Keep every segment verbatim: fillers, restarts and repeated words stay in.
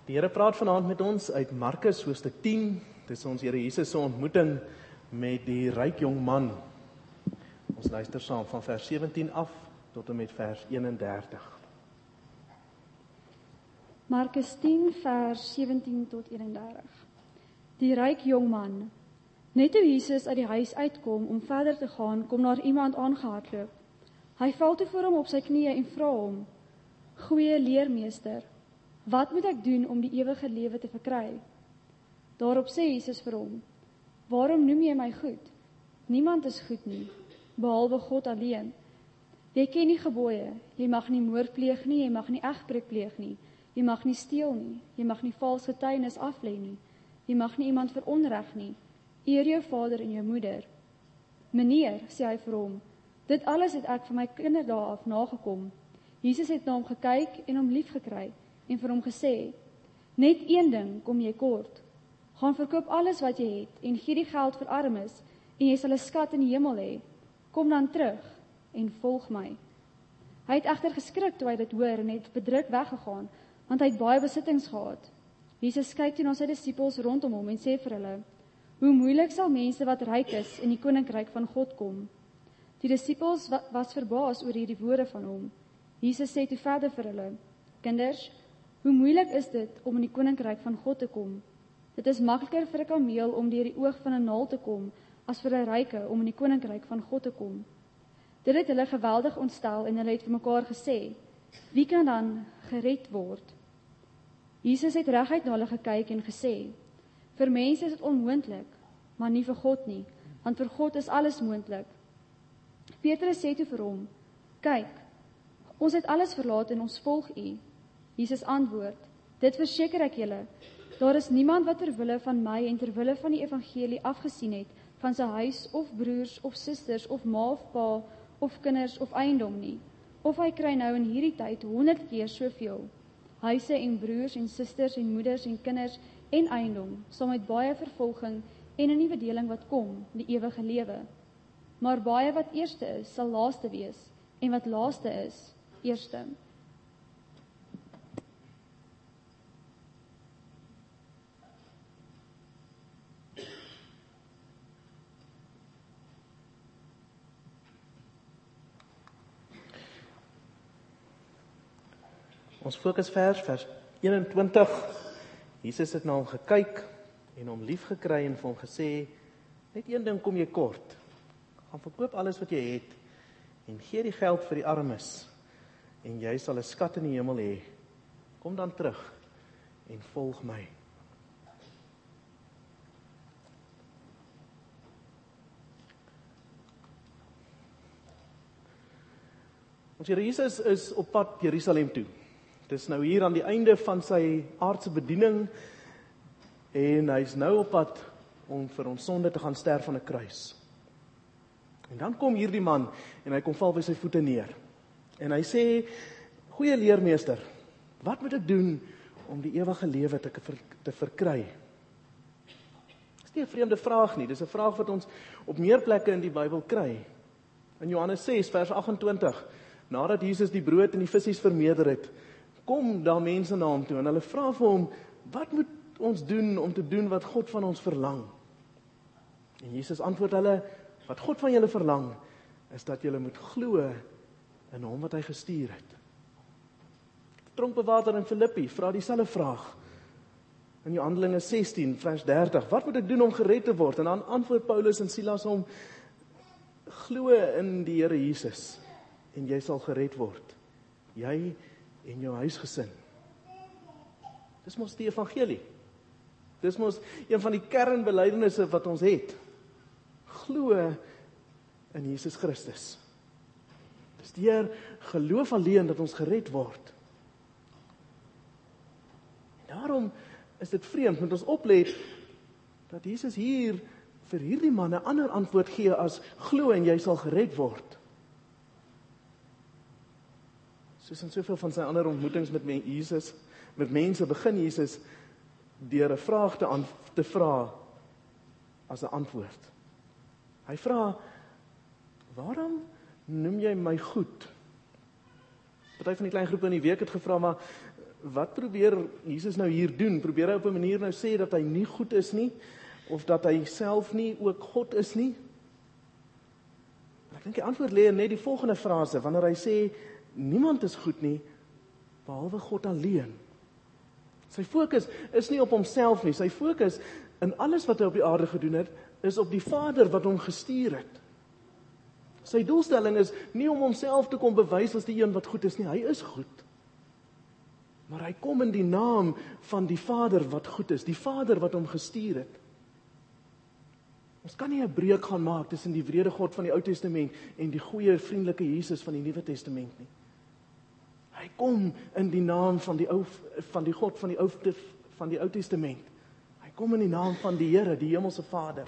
Die Here praat vanaand met ons uit Markus hoofstuk tien. Dit is ons Here Jesus se ontmoeting met die ryk jong man. Ons luister saam van vers sewentien af tot en met vers eenendertig. Markus tien vers sewentien tot eenendertig. Die ryk jong man. Net toe Jesus uit die huis uitkom om verder te gaan, kom daar iemand aangehardloop. Hy val toe voor hom op sy knieë en vra hom: "Goeie leermeester, wat moet ek doen om die ewige lewe te verkry?" Daarop sê Jesus vir hom: "Waarom noem jy my goed? Niemand is goed nie, behalwe God alleen. Jy ken die gebooie, jy mag nie moord pleeg nie, jy mag nie egbreek pleeg nie, jy mag nie steel nie, jy mag nie vals getuienis aflê nie, jy mag nie iemand veronreg nie, eer jou vader en jou moeder." "Meneer," sê hy vir hom, "dit alles het ek van my kinderdae af nagekom." Jesus het na hom gekyk en hom lief gekry en vir hom gesê: "Net een ding kom jy kort. Gaan verkoop alles wat jy het en gee die geld vir armes en jy sal 'n skat in die hemel hê. Kom dan terug en volg my." Hy het egter geskrik toe hy dit hoor en het bedruk weggegaan, want hy het baie besittings gehad. Jesus kyk toe na sy disippels rondom hom en sê vir hulle: "Hoe moeilik sal mense wat ryk is in die koninkryk van God kom." Die disippels was verbaas oor hierdie woorde van hom. Jesus sê toe verder vir hulle: "Kinders, hoe moeilik is dit om in die koninkryk van God te kom? Dit is makliker vir 'n kameel om deur die oog van 'n naald te kom, as vir 'n ryke om in die koninkryk van God te kom." Dit het hulle geweldig ontstel en hulle het vir mekaar gesê: "Wie kan dan gered word?" Jesus het reguit na hulle gekyk en gesê: "Vir mense is dit onmoontlik, maar nie vir God nie, want vir God is alles moontlik." Petrus sê toe vir hom: "Kyk, ons het alles verlaat en ons volg U." Jesus antwoord: "Dit verseker ek julle, daar is niemand wat ter wille van my en ter wille van die evangelie afgesien het van sy huis of broers of susters of ma of pa of kinders of eiendom nie, of hy kry nou in hierdie tyd honderd keer soveel, huise en broers en susters en moeders en kinders en eiendom, saam met baie vervolging en 'n nuwe deling wat kom, die ewige lewe. Maar baie wat eerste is, sal laaste wees, en wat laaste is, eerste." Ons fokusvers, vers eenentwintig. Jesus het na hom gekyk en hom lief gekry en vir hom gesê: "Net een ding kom jy kort. Gaan verkoop alles wat jy het en gee die geld vir die armes en jy sal 'n skat in die hemel hê. Kom dan terug en volg my." Ons Here Jesus is op pad Jerusalem toe. Dit is nou hier aan die einde van sy aardse bediening en hy's nou op pad om vir ons sonde te gaan sterf aan 'n kruis. En dan kom hierdie man en hy kom val by sy voete neer. En hy sê: "Goeie leermeester, wat moet ek doen om die ewige lewe te, te verkry?" Dis nie 'n vreemde vraag nie, dis 'n vraag wat ons op meer plekke in die Bybel kry. In Johannes ses vers agt-en-twintig, nadat Jesus die brood en die visse vermeerder het, kom daar mense na hom toe en hulle vra vir hom: "Wat moet ons doen om te doen wat God van ons verlang?" En Jesus antwoord hulle: "Wat God van julle verlang, is dat julle moet glo in hom wat hy gestuur het." Tronkbewaarder in Filippi vra dieselfde vraag. In Handelinge sestien vers dertig: "Wat moet ek doen om gered te word?" En dan antwoord Paulus en Silas hom: "Glo in die Here Jesus en jy sal gered word, jy en jou huisgesin." Dis mos die evangelie. Dis mos een van die kernbelydenisse wat ons het. Glo in Jesus Christus. Dis deur geloof alleen dat ons gered word. En daarom is dit vreemd, moet ons oplet dat Jesus hier vir hierdie man 'n ander antwoord gee as glo en jy sal gered word. Soos in soveel van sy ander ontmoetings met Jesus, met mense, begin Jesus deur 'n vraag te, te vra as 'n antwoord. Hy vra: "Waarom noem jy my goed?" Party van die klein groepe in die week het gevra, maar wat probeer Jesus nou hier doen? Probeer hy op 'n manier nou sê dat hy nie goed is nie, of dat hy self nie ook God is nie? Ek dink die antwoord lê in net die volgende frase, wanneer hy sê, niemand is goed nie, behalwe God alleen. Sy fokus is nie op homself nie, sy fokus in alles wat hy op die aarde gedoen het, is op die Vader wat hom gestuur het. Sy doelstelling is nie om homself te kom bewys as die een wat goed is nie, hy is goed. Maar hy kom in die naam van die Vader wat goed is, die Vader wat hom gestuur het. Ons kan nie 'n breuk gaan maak tussen die wrede God van die Ou Testament en die goeie, vriendelike Jesus van die Nuwe Testament nie. Hy kom in die naam van die ou van die God van die Ou van die Ou Testament. Hy kom in die naam van die Here, die Hemelse Vader.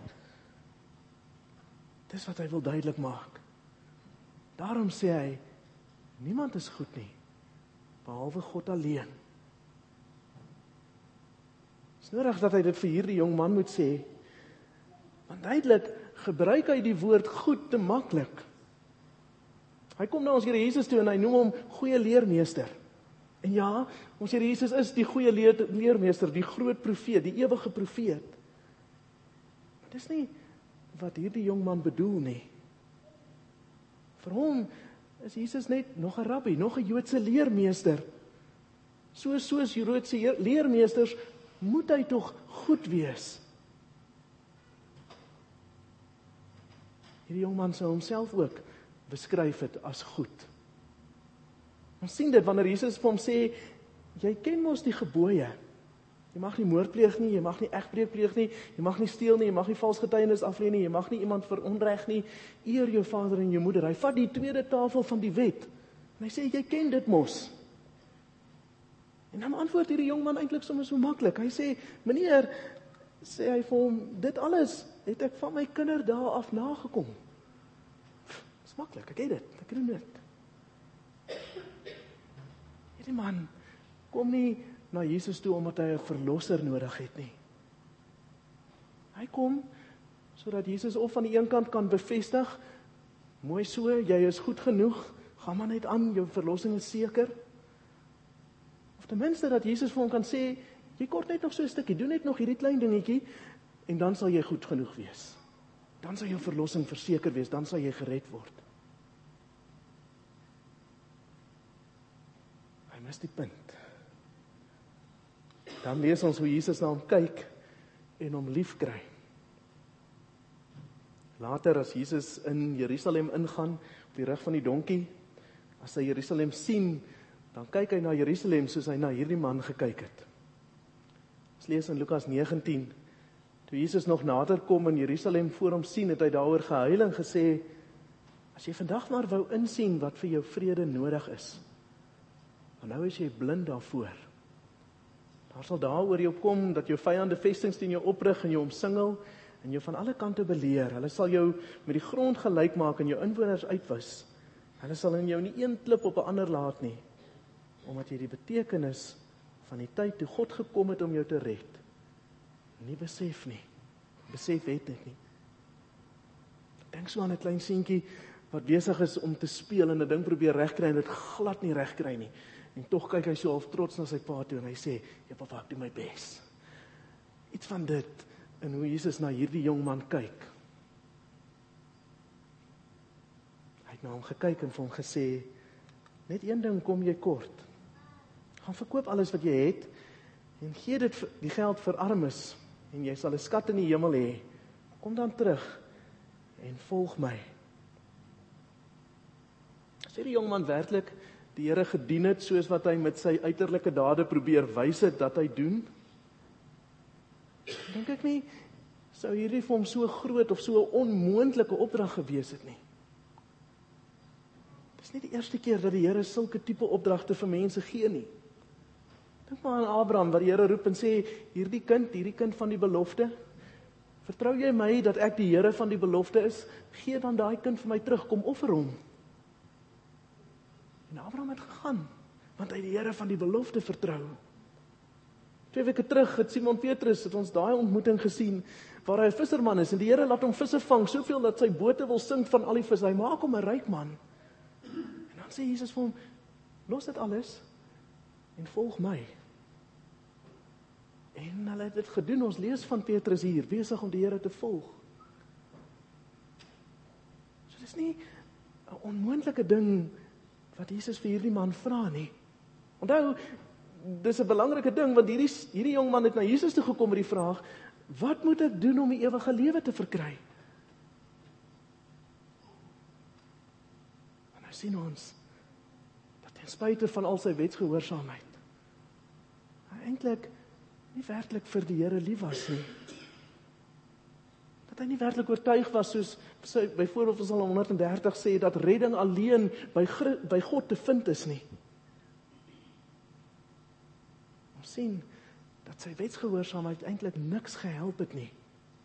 Dis wat hy wil duidelik maak. Daarom sê hy, niemand is goed nie, behalwe God alleen. Dis nodig dat hy dit vir hierdie jong man moet sê, want duidelik gebruik hy die woord goed te maklik. Hy kom na ons Here Jesus toe en hy noem hom goeie leermeester. En ja, ons Here Jesus is die goeie leer, leermeester, die groot profeet, die ewige profeet. Maar dis nie wat hierdie jong man bedoel nie. Vir hom is Jesus net nog 'n rabbi, nog 'n Joodse leermeester. So soos Joodse leermeesters moet hy tog goed wees. Hierdie jong man sou homself ook beskryf het as goed. Ons sien dit wanneer Jesus vir hom sê, jy ken mos die gebooie. Jy mag nie moord pleeg nie, jy mag nie egbreek pleeg nie, jy mag nie steel nie, jy mag nie vals getuienis aflê nie, jy mag nie iemand veronreg nie, eer jou vader en jou moeder. Hy vat die tweede tafel van die wet, en hy sê, jy ken dit mos. En dan antwoord hierdie jong man eintlik sommer so maklik. Hy sê, meneer, sê hy vir hom, dit alles het ek van my kinderdae af nagekom. Dis maklik, ek het dit, ek doen dit. Hierdie man kom nie na Jesus toe omdat hy 'n verlosser nodig het nie. Hy kom sodat Jesus of aan die een kant kan bevestig, mooi so, jy is goed genoeg, gaan maar net aan, jou verlossing is seker. Of ten minste dat Jesus vir hom kan sê, jy kort net nog so 'n stukkie, doen net nog hierdie klein dingetjie en dan sal jy goed genoeg wees. Dan sal jou verlossing verseker wees, dan sal jy gered word. Hy mis die punt. Dan lees ons hoe Jesus na hom kyk en hom lief kry. Later as Jesus in Jerusalem ingaan, op die rug van die donkie, as hy Jerusalem sien, dan kyk hy na Jerusalem soos hy na hierdie man gekyk het. Ons lees in Lukas negentien, toe Jesus nog nader kom in Jerusalem voor hom sien, het hy daaroor gehuil en gesê, as jy vandag maar wou insien wat vir jou vrede nodig is, want nou is jy blind daarvoor. Daar sal daaroor jou kom, dat jou vyande vestings teen jou oprig en jou omsingel, en jou van alle kante beleer. Hulle sal jou met die grond gelyk maak en jou inwoners uitwis. Hulle sal in jou nie een klip op 'n ander laat nie, omdat jy die betekenis van die tyd toe God gekom het om jou te red, nie besef nie. Besef het dit nie. Dink so aan 'n klein seentjie wat besig is om te speel en 'n ding probeer regkry en dit glad nie regkry nie. En tog kyk hy so half trots na sy pa toe en hy sê, ja papa, ek doen my bes. Iets van dit in hoe Jesus na hierdie jong man kyk. Hy het na hom gekyk en vir hom gesê, net een ding kom jy kort. Gaan verkoop alles wat jy het en gee dit die geld vir armes en jy sal 'n skat in die hemel hê. Kom dan terug en volg my. Sê die jong man werklik die Here gedien het soos wat hy met sy uiterlike dade probeer wys het dat hy doen? Dink ek nie sou hierdie vir hom so groot of so 'n onmoontlike opdrag gewees het nie. Dis nie die eerste keer dat die Here sulke tipe opdragte vir mense gee nie. Dink maar aan Abraham, wat die Here roep en sê, hierdie kind, hierdie kind van die belofte, vertrou jy my dat ek die Here van die belofte is? Gee dan daai kind vir my terug, kom offer hom. En Abraham het gegaan, want hy die Here van die belofte vertrou. Twee weke terug het Simon Petrus, het ons daai ontmoeting gesien, waar hy 'n visserman is, en die Here laat hom visse vang, soveel dat sy bote wil sink van al die vis, hy maak hom 'n ryk man. En dan sê Jesus vir hom, los dit alles, en volg my. En hulle het dit gedoen. Ons lees van Petrus hier, besig om die Here te volg. So dis nie 'n onmoontlike ding wat Jesus vir hierdie man vra nie. Onthou, dis 'n belangrike ding, want hierdie hierdie jong man het na Jesus toe gekom met die vraag, wat moet ek doen om die ewige lewe te verkry? En nou sien ons, dat ten spyte van al sy wetsgehoorsaamheid, hy eintlik nie werklik vir die Here lief was nie. Dat hy nie werklik oortuig was, soos sy, byvoorbeeld Psalm honderddertig sê, dat redding alleen by, by God te vind is nie. Ons sien, dat sy wetsgehoorsaamheid eintlik niks gehelp het nie.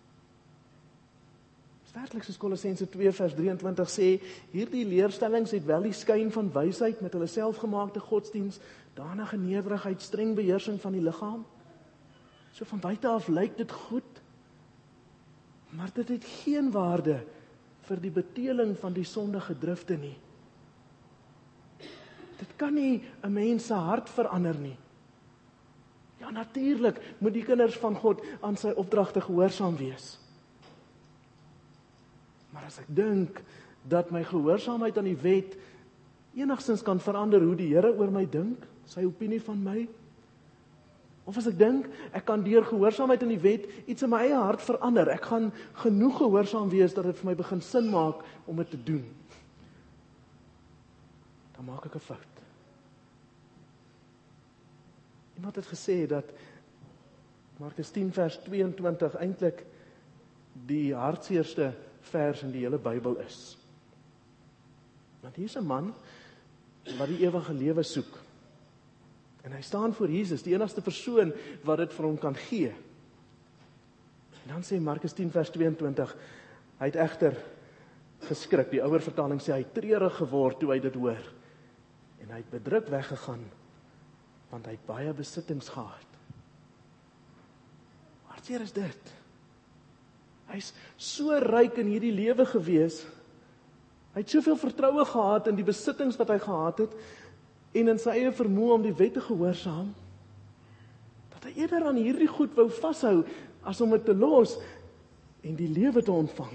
Dis werklik soos Kolossense twee vers drieëntwintig sê, hierdie leerstellings het wel die skyn van wysheid met hulle selfgemaakte godsdiens, danige nederigheid, streng beheersing van die liggaam. So van buite af lyk dit goed, maar dit het geen waarde vir die beteeling van die sondige drifte nie. Dit kan nie 'n mens se hart verander nie. Ja, natuurlik moet die kinders van God aan sy opdragte gehoorsaam wees. Maar as ek dink dat my gehoorsaamheid aan die wet enigstens kan verander hoe die Here oor my dink, sy opinie van my, of as ek dink, ek kan deur gehoorsaamheid aan die wet iets in my eie hart verander, ek gaan genoeg gehoorsaam wees dat dit vir my begin sin maak om dit te doen, dan maak ek 'n fout. Iemand het gesê dat Markus tien vers tweeëntwintig eintlik die hartseerste vers in die hele Bybel is. Want hier is 'n man wat die ewige lewe soek. En hy staan voor Jesus, die enigste persoon wat dit vir hom kan gee. En dan sê Markus tien vers tweeëntwintig, hy het egter geskrik. Die ouer vertaling sê hy het treurig geword toe hy dit hoor. En hy het bedruk weggegaan, want hy het baie besittings gehad. Hartseer is dit. Hy's so ryk in hierdie lewe gewees. Hy het soveel vertroue gehad in die besittings wat hy gehad het, en in sy eie vermoë om die wet te gehoorsaam, dat hy eerder aan hierdie goed wou vashou, as om dit te los, en die lewe te ontvang.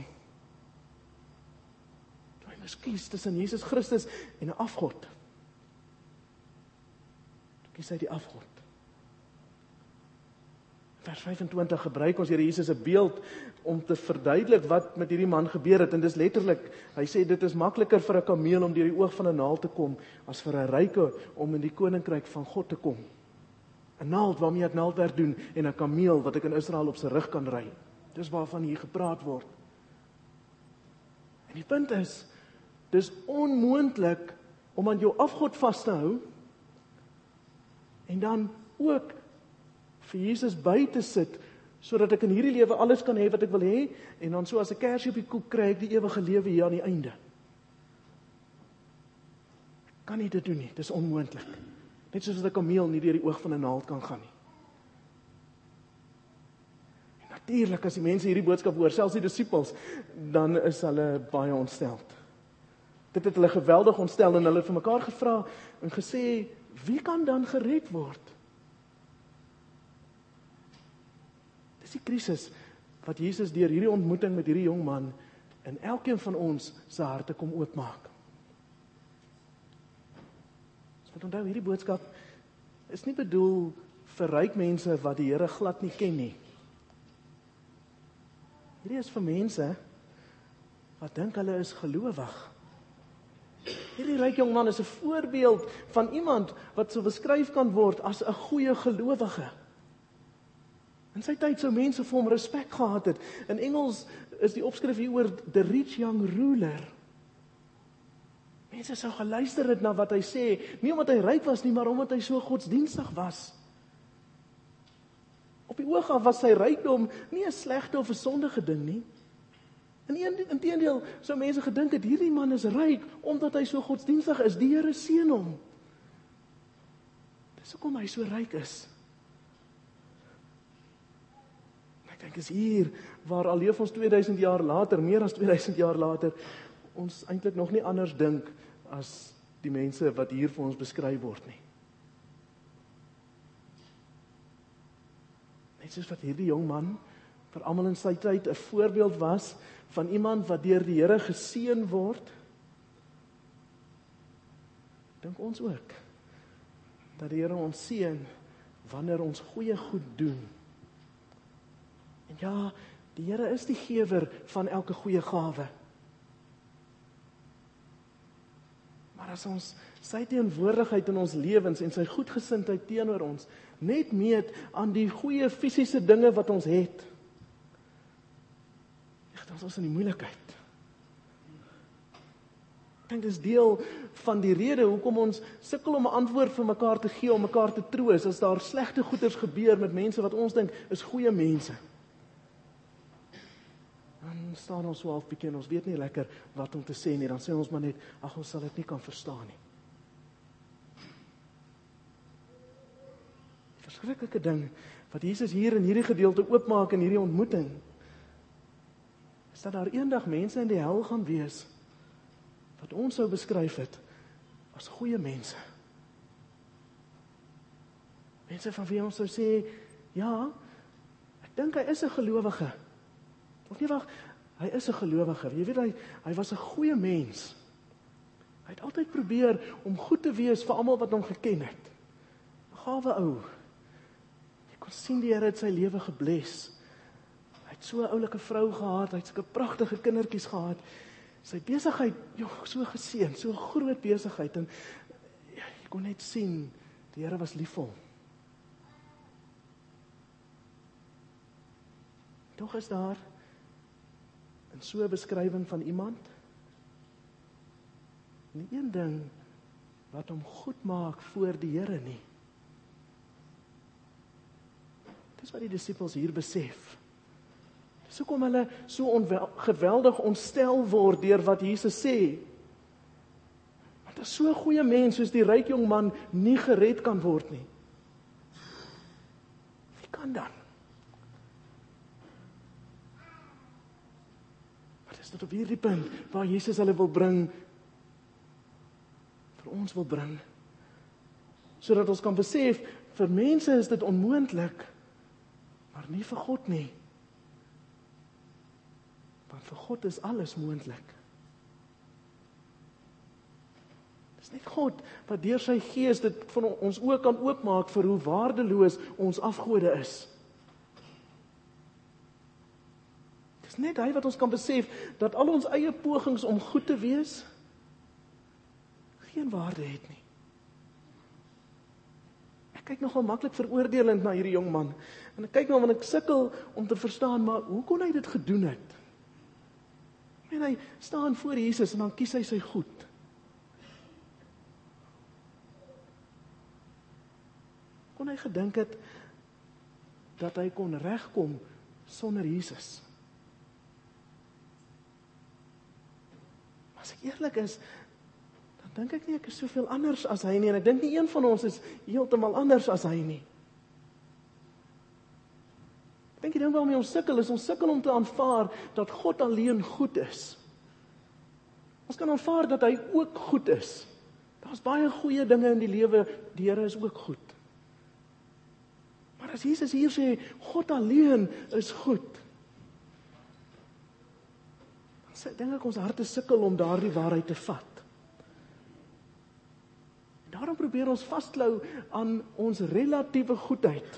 Toe hy moes kies tussen Jesus Christus en 'n afgod. Toe kies hy die afgod. Vers vyfentwintig gebruik ons Here Jesus 'n beeld om te verduidelik wat met hierdie man gebeur het, en dis letterlik, hy sê dit is makliker vir 'n kameel om deur die oog van 'n naald te kom, as vir 'n ryke om in die koninkryk van God te kom. 'n Naald waarmee ek naaldwerk doen, en 'n kameel wat ek in Israel op sy rug kan ry. Dis waarvan hier gepraat word. En die punt is, dis onmoontlik om aan jou afgod vas te hou, en dan ook vir Jesus by te sit, sodat ek in hierdie lewe alles kan hê wat ek wil hê, en dan so as 'n kersie op die koek kry ek die ewige lewe hier aan die einde. Ek kan nie dit doen nie, dit is onmoontlik. Net soos 'n kameel nie deur die oog van 'n naald kan gaan nie. En natuurlik, as die mense hierdie boodskap hoor, selfs die disippels, dan is hulle baie ontsteld. Dit het hulle geweldig ontstel, en hulle het vir mekaar gevra en gesê, wie kan dan gered word? Dis die krisis wat Jesus deur hierdie ontmoeting met hierdie jong man in elkeen van ons se harte kom oopmaak. Ons moet onthou, hierdie boodskap is nie bedoel vir ryk mense wat die Here glad nie ken nie. Hierdie is vir mense wat dink hulle is gelowig. Hierdie ryk jong man is 'n voorbeeld van iemand wat so beskryf kan word as 'n goeie gelowige. In sy tyd sou mense vir hom respek gehad het. In Engels is die opskrif hier oor the rich young ruler. Mense sou geluister het na wat hy sê, nie omdat hy ryk was nie, maar omdat hy so godsdienstig was. Op die oog af was sy rykdom nie 'n slegte of 'n sondige ding nie. Inteendeel, sou mense gedink het, hierdie man is ryk, omdat hy so godsdienstig is, die Here seën hom. Dis hoekom hy so ryk is. Ek dink is hier, waar al leef ons tweeduisend jaar later, meer as tweeduisend jaar later, ons eintlik nog nie anders dink, as die mense wat hier vir ons beskryf word nie. Net soos wat hierdie jong man vir almal in sy tyd 'n voorbeeld was van iemand wat deur die Here geseën word, dink ons ook dat die Here ons seën wanneer ons goeie goed doen. En ja, die Here is die gewer van elke goeie gawe. Maar as ons sy teenwoordigheid in ons lewens en sy goedgesindheid teenoor ons net meet aan die goeie fisiese dinge wat ons het, dan is ons in die moeilikheid. Ek dink dis deel van die rede hoekom ons sukkel om 'n antwoord vir mekaar te gee, om mekaar te troos, as daar slegte goeders gebeur met mense wat ons dink is goeie mense. Dan staan ons so half bietjie en ons weet nie lekker wat om te sê nie, dan sê ons maar net, ag, ons sal dit nie kan verstaan nie. Die verskriklike ding wat Jesus hier in hierdie gedeelte oopmaak in hierdie ontmoeting, is dat daar eendag mense in die hel gaan wees, wat ons sou beskryf het, as goeie mense. Mense van wie ons sou sê, ja, ek dink hy is 'n gelowige. Of nie wag, hy is 'n gelowige. Jy weet, hy, hy was 'n goeie mens. Hy het altyd probeer om goed te wees vir almal wat hom geken het. 'n Gawe ou. Jy kon sien die Here het sy lewe gebless. Hy het so 'n oulike vrou gehad, hy het sulke pragtige kindertjies gehad. Sy besigheid, joh, so geseën, so 'n groot besigheid, en ja, jy kon net sien, die Here was lief vir hom. Tog is daar in so 'n beskrywing van iemand nie een ding wat hom goed maak voor die Here nie. Dis wat die disippels hier besef. Dis hoekom hulle so onwel, geweldig ontstel word deur wat Jesus sê. Want as so 'n goeie mens soos die ryk jong man nie gered kan word nie, wie kan dan? Maar dis tot op hierdie punt waar Jesus hulle wil bring, vir ons wil bring, sodat ons kan besef, vir mense is dit onmoontlik, maar nie vir God nie. Want vir God is alles moontlik. Dis net God wat deur sy Gees dit van ons oë kan oopmaak vir hoe waardeloos ons afgode is. Dis net hy wat ons kan besef dat al ons eie pogings om goed te wees geen waarde het nie. Ek kyk nogal maklik veroordelend na hierdie jong man. En ek kyk nou want ek sukkel om te verstaan, maar hoe kon hy dit gedoen het? En hy staan voor Jesus en dan kies hy sy goed. Kon hy gedink het dat hy kon regkom sonder Jesus? As ek eerlik is, dan dink ek nie ek is soveel anders as hy nie, en ek dink nie een van ons is heeltemal anders as hy nie. Ek dink die ding waarmee ons sukkel is, ons sukkel om te aanvaar dat God alleen goed is. Ons kan aanvaar dat hy ook goed is. Daar's baie goeie dinge in die lewe, die Here is ook goed. Maar as Jesus hier sê, God alleen is goed, dan dink ek ons harte sukkel om daardie waarheid te vat. En daarom probeer ons vasklou aan ons relatiewe goedheid.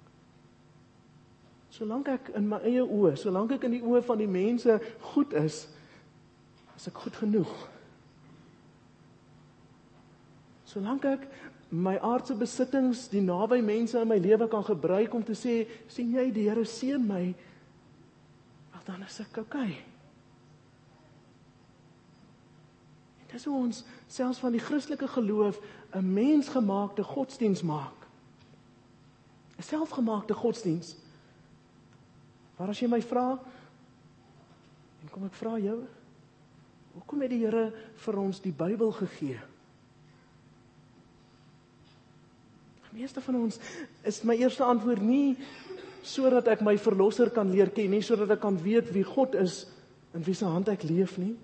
Solank ek in my eie oë, solank ek in die oë van die mense goed is, is ek goed genoeg. Solank ek my aardse besittings, die naby mense in my lewe kan gebruik om te sê, sien jy, die Here seën my, wel dan is ek okay. En dis hoe ons selfs van die Christelike geloof 'n mensgemaakte godsdiens maak. 'n Selfgemaakte godsdiens. Maar as jy my vra, en kom ek vra jou, hoekom het die Here vir ons die Bybel gegee? Die meeste van ons is my eerste antwoord nie sodat ek my verlosser kan leer ken, nie sodat ek kan weet wie God is en wie se hand ek leef nie.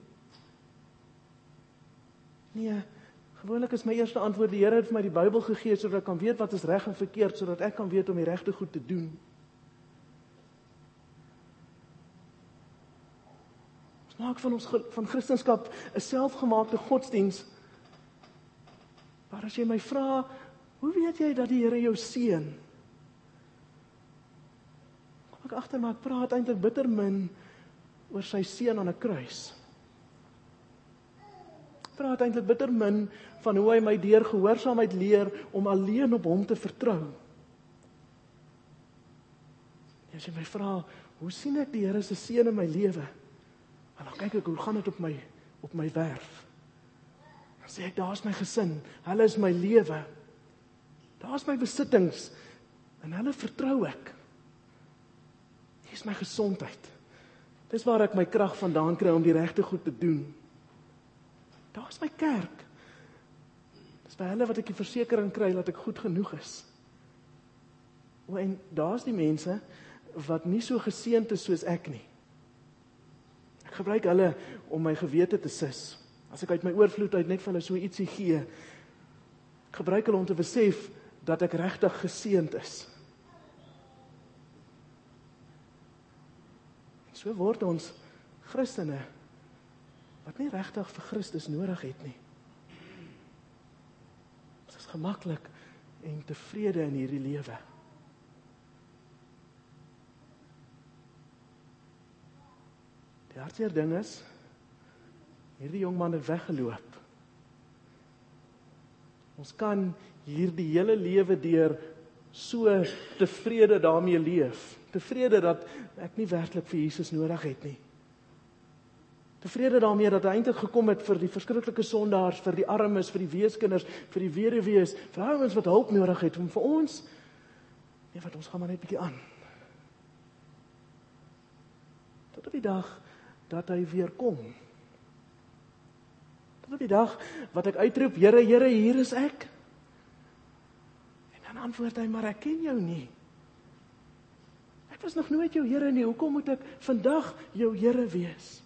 Nee, gewoonlik is my eerste antwoord, die Here het vir my die Bybel gegee sodat ek kan weet wat is reg en verkeerd, sodat ek kan weet om die regte goed te doen. Ons maak van ons van Christendom 'n selfgemaakte godsdiens. Maar as jy my vra, hoe weet jy dat die Here jou seën? Kom ek agter, maar ek praat eintlik bitter min oor sy seën aan 'n kruis. Ek praat eintlik bitter min van hoe hy my deur gehoorsaamheid leer om alleen op hom te vertrou. As jy my vra, hoe sien ek die Here se seën in my lewe? En dan kyk ek, hoe gaan dit op my op my werf? Dan sê ek, daar's my gesin, hulle is my lewe. Daar's my besittings, en hulle vertrou ek. Hier is my gesondheid. Dis waar ek my krag vandaan kry om die regte goed te doen. Daar's my kerk. Dis by hulle wat ek die versekering kry dat ek goed genoeg is. O, en daar's die mense wat nie so geseënd is soos ek nie. Ek gebruik hulle om my gewete te sis. As ek uit my oorvloed uit net vir hulle so ietsie gee, ek gebruik hulle om te besef dat ek regtig geseënd is. En so word ons Christene wat nie regtig vir Christus nodig het nie. Ons is gemaklik en tevrede in hierdie lewe. Die hartseer ding is, hierdie jong man het weggeloop. Ons kan hierdie hele lewe deur so tevrede daarmee leef. Tevrede dat ek nie werklik vir Jesus nodig het nie. Tevrede daarmee dat hy eintlik gekom het vir die verskriklike sondaars, vir die armes, vir die weeskinders, vir die weduwees, vir ouens wat hulp nodig het, om vir ons, nee wat, ons gaan maar net bietjie aan. Tot op die dag dat hy weer kom. Tot op die dag wat ek uitroep, Here, Here, hier is ek. En dan antwoord hy, maar ek ken jou nie. Ek was nog nooit jou Here nie, hoekom moet ek vandag jou Here wees?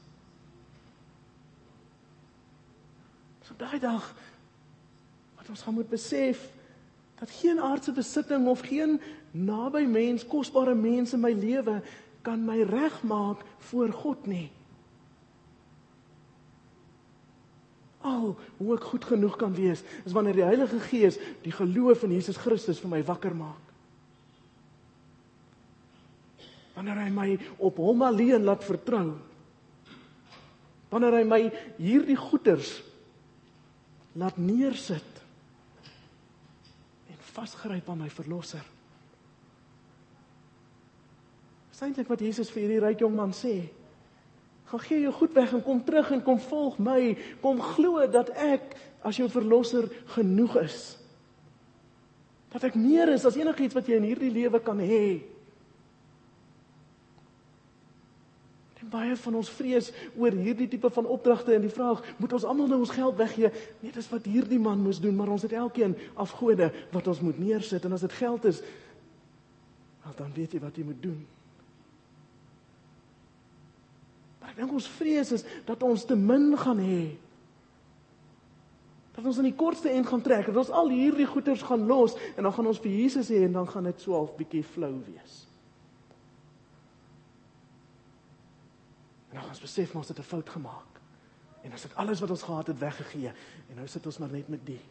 So daai dag, wat ons gaan moet besef, dat geen aardse besitting of geen naby mens, kosbare mens in my lewe, kan my regmaak voor God nie. Al hoe ek goed genoeg kan wees, is wanneer die Heilige Gees die geloof in Jesus Christus vir my wakker maak. Wanneer hy my op hom alleen laat vertrou. Wanneer hy my hierdie goeders laat neersit en vasgryp aan my verlosser. Dis eintlik wat Jesus vir hierdie ryk jong man sê. Gaan gee jou goed weg en kom terug en kom volg my. Kom glo dat ek as jou verlosser genoeg is. Dat ek meer is as enigiets wat jy in hierdie lewe kan hê. En baie van ons vrees oor hierdie tipe van opdragte en die vraag, moet ons almal nou ons geld weggee? Nee, dis wat hierdie man moes doen, maar ons het elkeen afgode wat ons moet neersit. En as dit geld is, wel, dan weet jy wat jy moet doen. Maar ek dink ons vrees is dat ons te min gaan hê. Dat ons aan die kortste eind gaan trek, dat ons al hierdie goeders gaan los, en dan gaan ons vir Jesus hê, en dan gaan dit so half bietjie flou wees. En dan gaan ons besef, maar ons het 'n fout gemaak. En ons het alles wat ons gehad het weggegee, en nou sit ons maar net met die.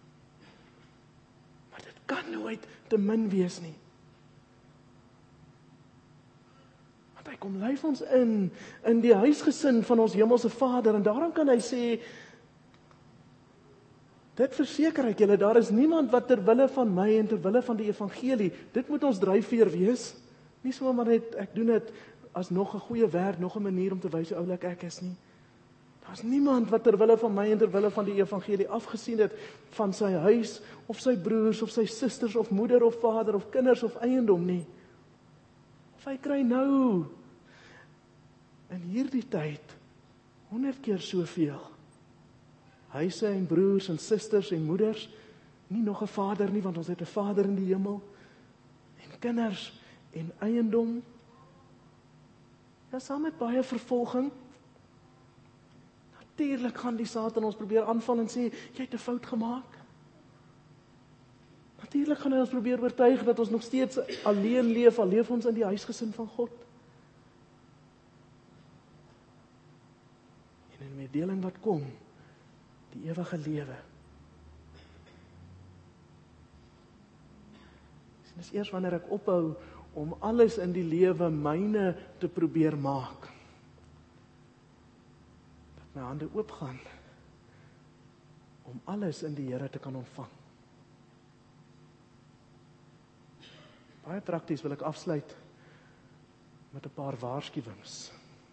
Maar dit kan nooit te min wees nie. Want hy kom lyf ons in, in die huisgesin van ons hemelse Vader, en daarom kan hy sê, dit verseker ek julle, daar is niemand wat ter wille van my en ter wille van die evangelie, dit moet ons dryfveer wees, nie so maar net, ek doen dit as nog 'n goeie werk, nog 'n manier om te wys hoe oulik ek is nie. Daar's niemand wat ter wille van my en ter wille van die evangelie afgesien het van sy huis, of sy broers, of sy susters, of moeder, of vader, of kinders, of eiendom nie. Of hy kry nou, in hierdie tyd, honderd keer soveel. Huise en broers en susters en moeders, nie nog 'n vader nie, want ons het 'n Vader in die hemel, en kinders en eiendom. Ja, saam met baie vervolging. Natuurlik gaan die Satan ons probeer aanval en sê, jy het 'n fout gemaak. Natuurlik gaan hy ons probeer oortuig dat ons nog steeds alleen leef, al leef ons in die huisgesin van God. wat kom, die ewige lewe. Dit is eers wanneer ek ophou om alles in die lewe myne te probeer maak, dat my hande oopgaan om alles in die Here te kan ontvang. Baie prakties wil ek afsluit met 'n paar waarskuwings.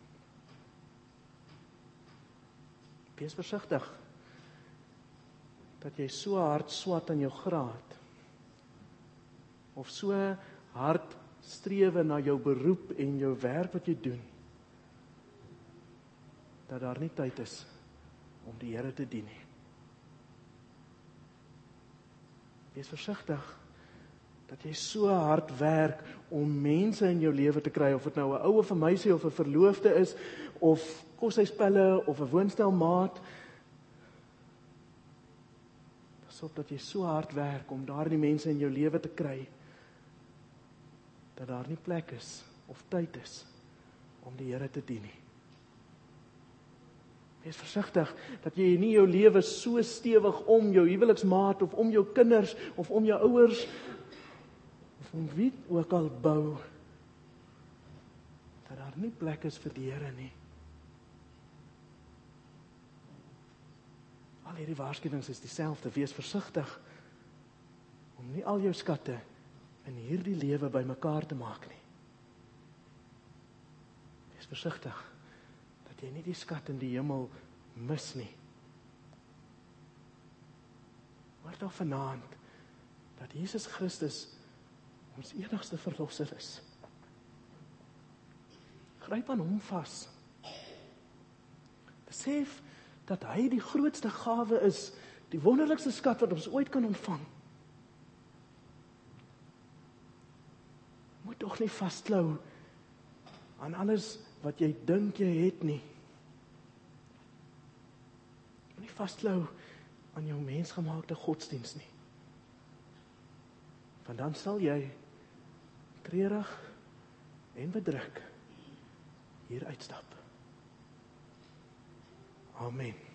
Wees versigtig dat jy so hard swat aan jou graad, of so hard strewe na jou beroep en jou werk wat jy doen, dat daar nie tyd is om die Here te dien nie. Wees versigtig dat jy so hard werk om mense in jou lewe te kry, of dit nou 'n ou of 'n meisie of 'n verloofde is, of koshuispelle of 'n woonstelmaat. Pas op dat jy so hard werk om daardie mense in jou lewe te kry, dat daar nie plek is of tyd is om die Here te dien nie. Wees versigtig dat jy nie jou lewe so stewig om jou huweliksmaat of om jou kinders of om jou ouers of om wie ook al bou, dat daar nie plek is vir die Here nie. Al hierdie waarskuwings is dieselfde. Wees versigtig om nie al jou skatte in hierdie lewe bymekaar te maak nie. Wees versigtig dat jy nie die skat in die hemel mis nie. Hoor dan vanaand dat Jesus Christus ons enigste verlosser is. Gryp aan hom vas. Besef dat hy die grootste gawe is, die wonderlikste skat wat ons ooit kan ontvang. Moet tog nie vasklou aan alles wat jy dink jy het nie. Moet nie vasklou aan jou mensgemaakte godsdiens nie. Want dan sal jy treurig en bedruk hier uitstap. Amen.